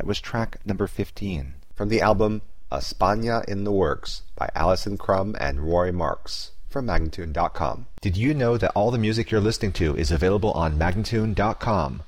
That was track number 15. From the album España in the Works by Alison Crum and Roy Marks from Magnatune.com. Did you know that all the music you're listening to is available on Magnatune.com?